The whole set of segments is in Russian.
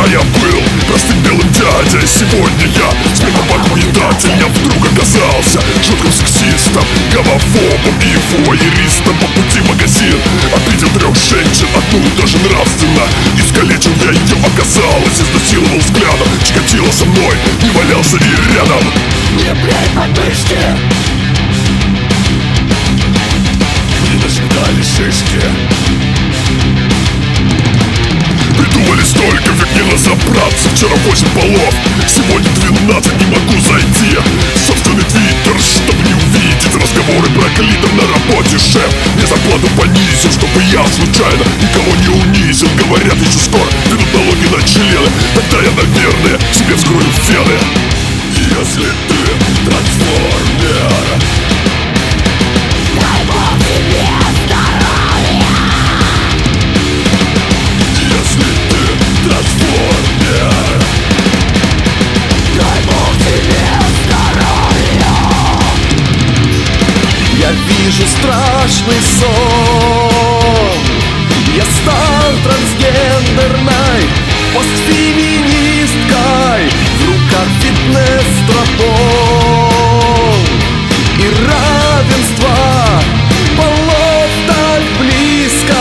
я был простым белым дядей. Сегодня я спермоподъедатель. Я вдруг оказался жутким сексистом, гомофобом и фуайеристом. По пути в магазин обидел 3 женщин, одну даже нравственно искалечил я ее, оказалось, изнасиловал взглядом. Чикатило со мной и валялся и рядом. Не бей подмышки, мне даже дали шишки. Придумали столько, ведь не разобраться. Вчера 8 полов, сегодня 12, не могу зайти в собственный твиттер, чтобы не увидеть разговоры про клитор на работе. Шеф мне зарплату понизил, чтобы я случайно никого не унизил. Говорят, еще скоро ведут налоги на члены, тогда я, наверное, себе вскрою вены. Если ты трансформер, дай Бог тебе здоровья. если ты трансформер, Дай Бог тебе здоровья. Я вижу страшный сон. Я стал трансгендерной постфеминисткой. В руках фитнес-стропон и равенство полов так близко.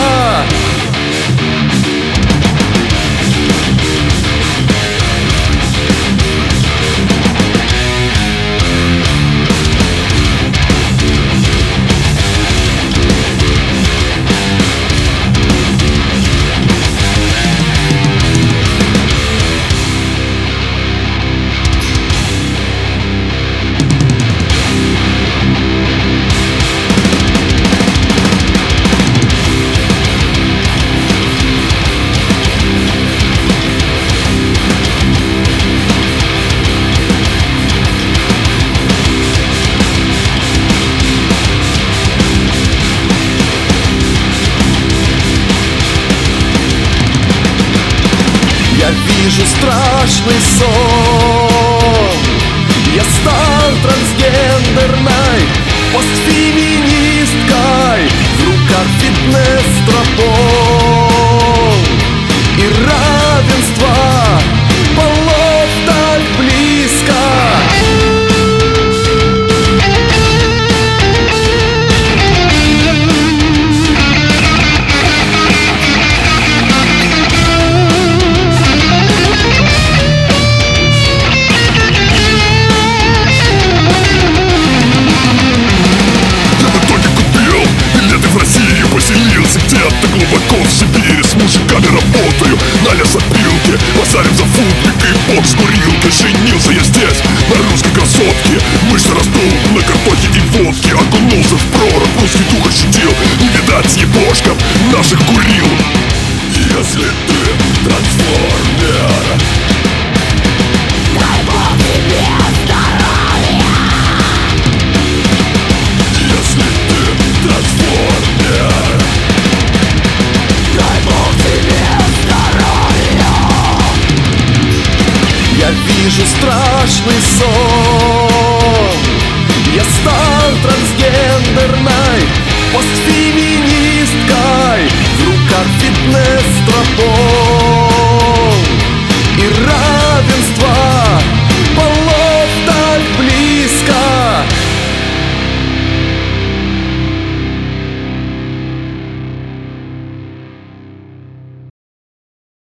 Я вижу страшный сон. Я стал трансгендерной постфеминисткой. В руках фитнес-стропон и равенство полов так близко. Поселился где-то глубоко в Сибири, с мужиками работаю на лесопилке, базарим за футбик и бокс курилкой. Женился я здесь на русской красотке, мышцы растут на картохе и водке. Окунулся в прорубь, русский дух ощутил, не видать ебошкам наших курил. Если ты трансформер, Дай Бог тебе здоровья. если ты трансформер, Дай Бог тебе здоровья. Я вижу страшный сон. Я стал трансгендерной постфеминисткой. В руках фитнес-стропон